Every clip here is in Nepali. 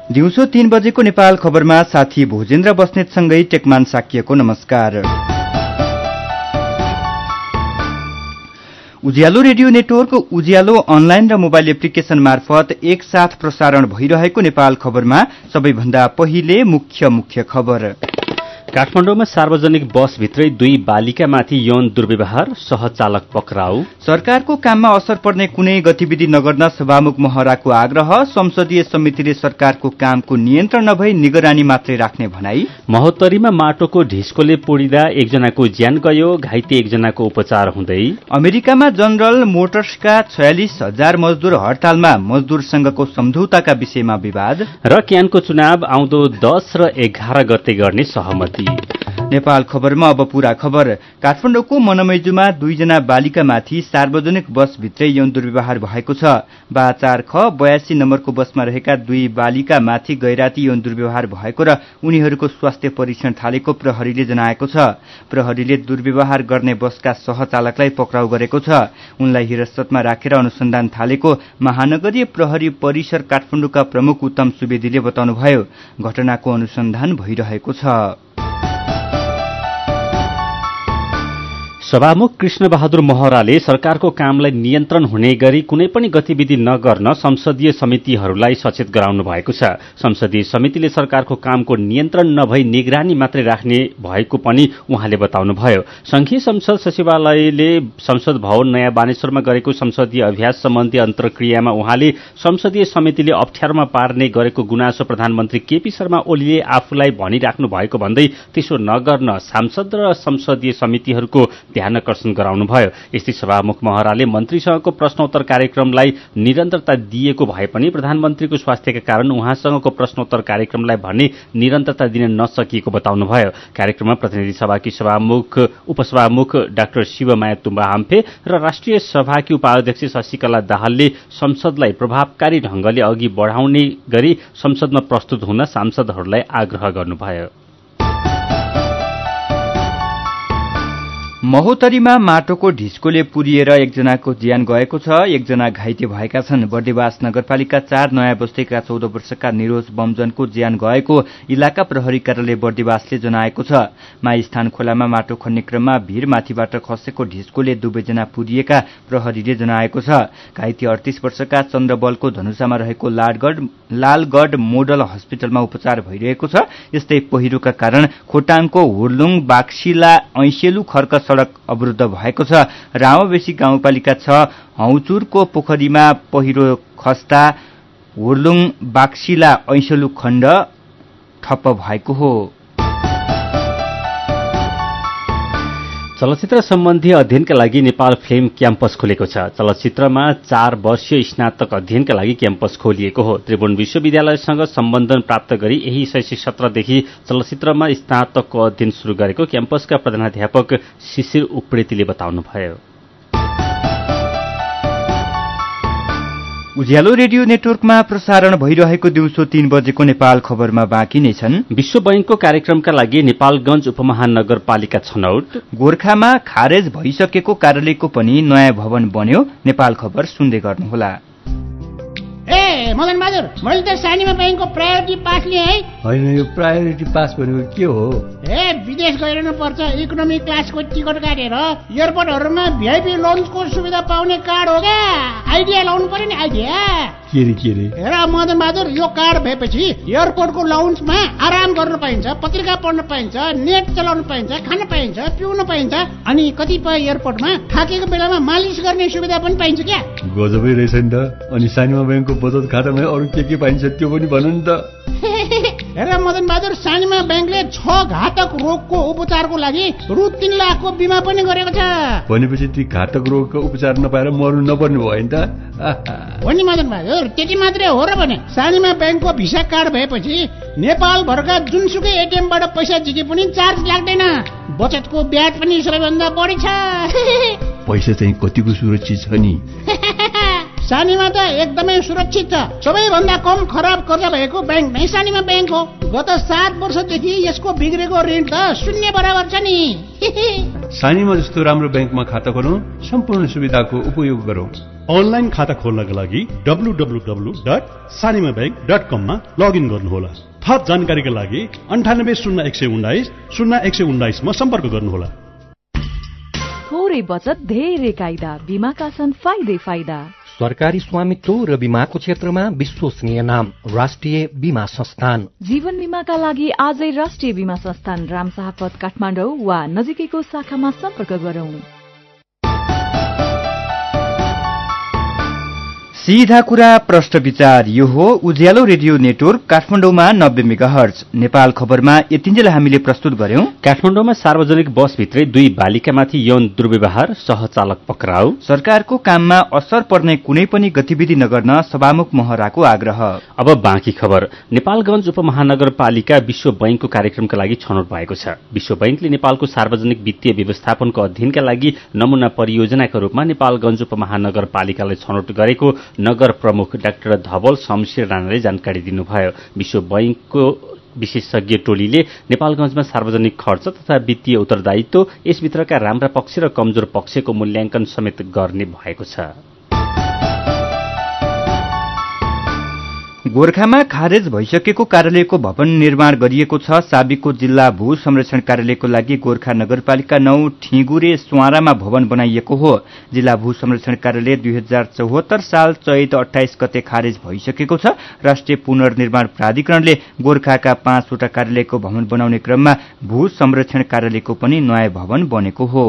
दिउँसो 3 बजेको नेपाल खबरमा साथी भोजेन्द्र बस्नेतसँगै टेकमान साकिएको नमस्कार। Ujyaalo radio network, Ujyaalo online र मोबाइल एप्लिकेशन मार्फत एकसाथ प्रसारण भइरहेको नेपाल खबरमा सबैभन्दा पहिले मुख्य खबर। काठमाडौँमा सार्वजनिक बसभित्रै 2 बालिकामाथि यौन दुर्व्यवहार, सहचालक पक्राउ। सरकारको काममा असर पर्ने कुनै गतिविधि नगर्न सभामुख महराको आग्रह। संसदीय समितिले सरकारको कामको नियन्त्रण नभई निगरानी मात्रै राख्ने भनाई। महोत्तरीमा माटोको ढिस्कोले पोडिँदा एकजनाको ज्यान गयो, घाइते एकजनाको उपचार हुँदै। अमेरिकामा जनरल मोटर्सका 46,000 मजदूर हडतालमा, मजदूर संघको सम्झौताका विषयमा विवाद। र क्यानको चुनाव आउँदो 10 र 11 गते गर्ने सहमति। नेपाल खबरमा अब पूरा खबर। काठमाडौँको मनमैजुमा 2 जना बालिकामाथि सार्वजनिक बसभित्रै यौन दुर्व्यवहार भएको छ। बा4 ख 82 नम्बरको बसमा रहेका 2 बालिकामाथि गैराती यौन दुर्व्यवहार भएको र उनीहरूको स्वास्थ्य परीक्षण थालेको प्रहरीले जनाएको छ। प्रहरीले दुर्व्यवहार गर्ने बसका सहचालकलाई पक्राउ गरेको छ। उनलाई हिरासतमा राखेर अनुसन्धान थालेको महानगरीय प्रहरी परिसर काठमाडौँका प्रमुख उत्तम सुवेदीले बताउनुभयो। घटनाको अनुसन्धान भइरहेको छ। सभामुख कृष्णबहादुर महराले सरकारको कामलाई नियन्त्रण हुने गरी कुनै पनि गतिविधि नगर्न संसदीय समितिहरूलाई सचेत गराउनु भएको छ। संसदीय समितिले सरकारको कामको नियन्त्रण नभई निगरानी मात्रै राख्ने भएको पनि उहाँले बताउनुभयो। संघीय संसद सचिवालयले संसद भवन नयाँ बानेश्वरमा गरेको संसदीय अभ्यास सम्बन्धी अन्तर्क्रियामा उहाँले संसदीय समितिले अप्ठ्यारोमा पार्ने गरेको गुनासो प्रधानमन्त्री केपी शर्मा ओलीले आफूलाई भनिराख्नु भएको भन्दै त्यसो नगर्न सांसद र संसदीय समितिहरूको ध्यानकर्षण गराउनुभयो। यस्तै सभामुख महराले मन्त्रीसँगको प्रश्नोत्तर कार्यक्रमलाई निरन्तरता दिएको भए पनि प्रधानमन्त्रीको स्वास्थ्यका कारण उहाँसँगको प्रश्नोत्तर कार्यक्रमलाई भने निरन्तरता दिन नसकिएको बताउनुभयो। कार्यक्रममा प्रतिनिधि सभाकी उपसभामुख डाक्टर शिवमाया तुम्बा हाम्फे र राष्ट्रिय सभाकी उपाध्यक्ष शशिकला दाहालले संसदलाई प्रभावकारी ढंगले अघि बढाउने गरी संसदमा प्रस्तुत हुन सांसदहरूलाई आग्रह गर्नुभयो। महोत्तरीमा माटोको ढिस्कोले पुरिएर एकजनाको ज्यान गएको छ, एकजना घाइते भएका छन्। बर्दिवास नगरपालिका 4 नयाँ बस्तीका 14 वर्षका निरोज बमजनको ज्यान गएको इलाका प्रहरी कार्यालय बर्दिवासले जनाएको छ। माईस्थान खोलामा माटो खन्ने क्रममा भीरमाथिबाट खसेको ढिस्कोले 2 जना पुरिएका प्रहरीले जनाएको छ। घाइते 38 वर्षका चन्द्रबलको धनुषामा रहेको लालगढ मोडल हस्पिटलमा उपचार भइरहेको छ। यस्तै पहिरोका कारण खोटाङको हुर्लुङ बाक्सिला ऐसेलु खर्क सड़क अवरुद्ध भएको छ। रामोबेसी गाउँपालिका 6 हौचुरको पोखरीमा पहिरो खस्दा हुर्लुङ बाक्सिला ऐसेलु खण्ड ठप्प भएको हो। चलचित्र सम्बन्धी अध्ययनका लागि नेपाल फिल्म क्याम्पस खोलेको छ। चलचित्रमा 4 वर्षीय स्नातक अध्ययनका लागि क्याम्पस खोलिएको हो। त्रिभुवन विश्वविद्यालयसँग सम्बन्धन प्राप्त गरी यही शैक्षिक सत्रदेखि चलचित्रमा स्नातकको अध्ययन शुरू गरेको क्याम्पसका प्रधानाध्यापक शिशिर उप्रेतीले बताउनुभयो। उज्यालो रेडियो नेटवर्कमा प्रसारण भइरहेको दिउँसो 3 बजेको नेपाल खबरमा बाँकी नै छन्। विश्व बैंकको कार्यक्रमका लागि नेपालगञ्ज उपमहानगरपालिका छनौट। गोर्खामा खारेज भइसकेको कार्यालयको पनि नयाँ भवन बन्यो। नेपाल खबर सुन्दै गर्नुहोला। मदन बहादुर, मैले त सानीमा बैंकको प्रायोरिटी पास लिएँ है। होइन, यो प्रायोरिटी पास भनेको के हो? विदेश गइरहनु पर्छ, इकोनोमिक क्लासको टिकट काटेर एयरपोर्टहरूमा भिआइपी लोनको सुविधा पाउने कार्ड हो क्या। आइडिया लाउनु पर्यो नि, आइडिया। के रे? हेर मदन बहादुर, यो कार्ड भएपछि एयरपोर्टको लाउन्जमा आराम गर्न पाइन्छ, पत्रिका पढ्न पाइन्छ, नेट चलाउन पाइन्छ, खान पाइन्छ, पिउन पाइन्छ, अनि कतिपय एयरपोर्टमा थाकेको बेलामा मालिस गर्ने सुविधा पनि पाइन्छ क्या। गजबै रहेछ नि त। अनि सानीमा बैंकको बचत खातामा अरू के पाइन्छ त्यो पनि भन नि त। हेर मदन बहादुर, सानीमा बैंकले 6 घातक रोगको उपचारको लागि रु 3 लाखको बिमा पनि गरेको छ। भनेपछि ती घातक रोगको उपचार नपाएर मर्नु नपर्ने भयो नि त। हो नि मदन बहादुर, त्यति मात्रै हो र भने सानीमा बैंकको भिसा कार्ड भएपछि नेपाल भरका जुनसुकै एटिएमबाट पैसा झिके पनि चार्ज लाग्दैन। बचतको ब्याज पनि सबैभन्दा बढी छ। पैसा चाहिँ कतिको सुरक्षित छ नि? सानीमा त एकदमै सुरक्षित छ। सबैभन्दा कम खराब कर्जा भएको बैंक नै सानीमा बैंक हो। गत 7 वर्षदेखि यसको बिग्रेको ऋण त 0 बराबर छ नि। सानीमा जस्तो राम्रो ब्याङ्कमा खाता खोलौँ, सम्पूर्ण सुविधाको उपयोग गरौँ। अनलाइन खाता खोल्नका लागि www.sanimabank.com मा लगइन गर्नुहोला। थप जानकारीका लागि 980119 मा सम्पर्क गर्नुहोला। थोरै बचत धेरै कायदा, बीमाका छन् फाइदा। सरकारी स्वामित्व र बीमाको क्षेत्रमा विश्वसनीय नाम राष्ट्रिय बीमा संस्थान। जीवन बीमाका लागि आजै राष्ट्रिय बीमा संस्थान रामशाहपथ काठमाडौँ वा नजिकैको शाखामा सम्पर्क गरौं। सीधा कुरा प्रश्न विचार, यो हो उज्यालो रेडियो नेटवर्क काठमाडौँमा 90 मेगाहर्ज। नेपाल खबरमा यतिन्जेल हामीले प्रस्तुत गर्यौं। काठमाडौँमा सार्वजनिक बसभित्रै 2 बालिकामाथि यौन दुर्व्यवहार, सहचालक पक्राउ। सरकारको काममा असर पर्ने कुनै पनि गतिविधि नगर्न सभामुख महराको आग्रह। अब बाँकी खबर। नेपालगञ्ज उपमहानगरपालिका विश्व बैंकको कार्यक्रमका लागि छनौट भएको छ। विश्व बैंकले नेपालको सार्वजनिक वित्तीय व्यवस्थापनको अध्ययनका लागि नमूना परियोजनाका रूपमा नेपालगञ्ज उपमहानगरपालिकालाई छनौट गरेको नगर प्रमुख डाक्टर धवल शमशेर राणाले जानकारी दिनुभयो। विश्व बैंकको विशेषज्ञ टोलीले नेपालगञ्जमा सार्वजनिक खर्च तथा वित्तीय उत्तरदायित्व, यसभित्रका राम्रा पक्ष र कमजोर पक्षको मूल्याङ्कन समेत गर्ने भएको छ। गोर्खामा खारेज भइसकेको कार्यालयको भवन निर्माण गरिएको छ। साबिकको जिल्ला भू संरक्षण कार्यालयको लागि गोर्खा नगरपालिका 9 ठिगुरे स्वारामा भवन बनाइएको हो। जिल्ला भू संरक्षण कार्यालय 2074 साल चैत 28 गते खारेज भइसकेको छ। राष्ट्रिय पुनर्निर्माण प्राधिकरणले गोर्खाका 5 वटा कार्यालयको भवन बनाउने क्रममा भू संरक्षण कार्यालयको पनि नयाँ भवन बनेको हो।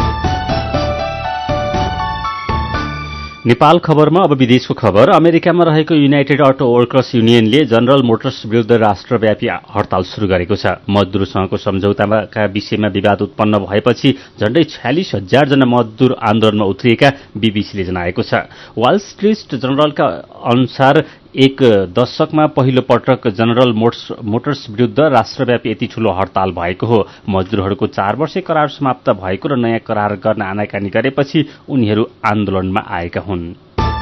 नेपाल खबरमा अब विदेशको खबर। अमेरिकामा रहेको युनाइटेड अटो वर्कर्स युनियनले जनरल मोटर्स विरुद्ध राष्ट्रव्यापी हडताल शुरू गरेको छ। मजदूरसँगको सम्झौताका विषयमा विवाद उत्पन्न भएपछि झण्डै 46,000 जना मजदूर आन्दोलनमा उत्रिएका बीबीसीले जनाएको छ। वाल स्ट्रीट जर्नलका अनुसार एक दशकमा पहिलो पटक जनरल मोटर्स विरुद्ध राष्ट्रव्यापी यति ठूलो हडताल भएको हो। मजदूरहरूको 4 वर्षे करार समाप्त भएको र नयाँ करार गर्न आनाकानी गरेपछि उनीहरू आन्दोलनमा आएका हुन्।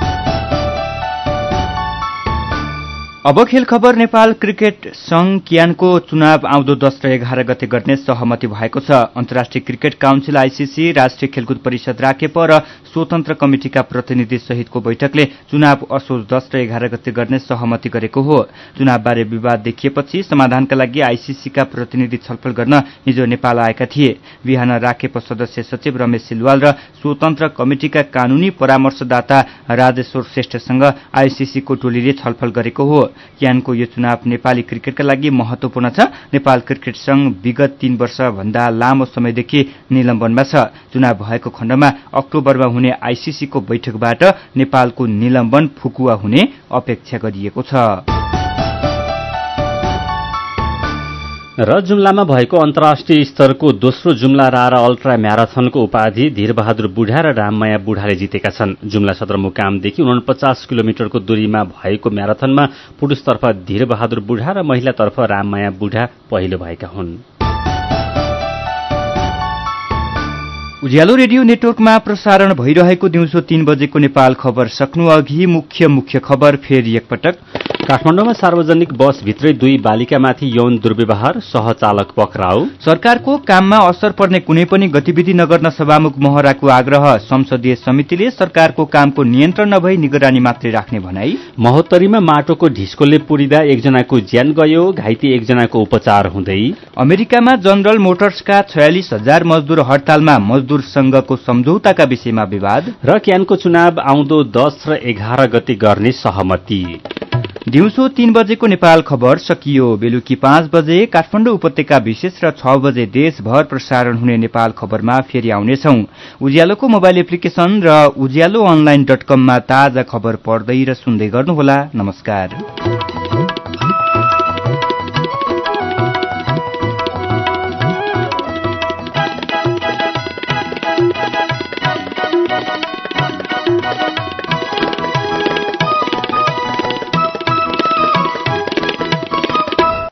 अब खेल खबर। नेपाल क्रिकेट संघ क्यानको चुनाव आउँदो 10 र 11 गते गर्ने सहमति भएको छ। अन्तर्राष्ट्रिय क्रिकेट काउन्सिल आईसीसी, राष्ट्रिय खेलकुद परिषद राकेप र स्वतन्त्र कमिटिका प्रतिनिधि सहितको बैठकले चुनाव असोज 10 र 11 गते गर्ने सहमति गरेको हो। चुनावबारे विवाद देखिएपछि समाधानका लागि आईसीसीका प्रतिनिधि छलफल गर्न हिजो नेपाल आएका थिए। बिहान राकेप सदस्य सचिव रमेश सिलवाल र स्वतन्त्र कमिटिका कानूनी परामर्शदाता राजेश्वर श्रेष्ठसँग आईसीसीको टोलीले छलफल गरेको हो। क्यानको यो चुनाव नेपाली क्रिकेटका लागि महत्वपूर्ण छ। नेपाल क्रिकेट संघ विगत 3 वर्षभन्दा लामो समयदेखि निलम्बनमा छ। चुनाव भएको खण्डमा अक्टोबरमा हुने आईसीसीको बैठकबाट नेपालको निलम्बन फुकुवा हुने अपेक्षा गरिएको छ। र जुम्लामा भएको अन्तर्राष्ट्रिय स्तरको दोस्रो जुम्ला रारा अल्ट्रा म्याराथनको उपाधि धीरबहादुर बुढा र राममाया बुढाले जितेका छन्। जुम्ला सदरमुकामदेखि 49 किलोमिटरको दूरीमा भएको म्याराथनमा पुरुषतर्फ धीरबहादुर बुढा र महिलातर्फ राममाया बुढा पहिलो भएका हुन्। उज्यालो रेडियो नेटवर्कमा प्रसारण भइरहेको दिउँसो 3 बजेको नेपाल खबर सक्नु अघि मुख्य खबर फेरि एकपटक। काठमाडौँमा सार्वजनिक बसभित्रै 2 बालिकामाथि यौन दुर्व्यवहार, सहचालक पक्राउ। सरकारको काममा असर पर्ने कुनै पनि गतिविधि नगर्न सभामुख महराको आग्रह। संसदीय समितिले सरकारको कामको नियन्त्रण नभई निगरानी मात्रै राख्ने भनाई। महोत्तरीमा माटोको ढिस्कोले पुरिँदा एकजनाको ज्यान गयो, घाइते एकजनाको उपचार हुँदै। अमेरिकामा जनरल मोटर्सका 46,000 मजदूर हडतालमा मजदूर संघको सम्झौताका विषयमा विवाद। र क्यानको चुनाव आउँदो 10 र 11 गते गर्ने सहमति। दिउँसो 3 बजेको नेपाल खबर सकियो। बेलुकी 5 बजे काठमाडौँ उपत्यका विशेष र 6 बजे देशभर प्रसारण हुने नेपाल खबरमा फेरि आउनेछौं। उज्यालोको मोबाइल एप्लिकेशन र ujalloonline.com मा ताजा खबर पढ्दै र सुन्दै गर्नुहोला। नमस्कार।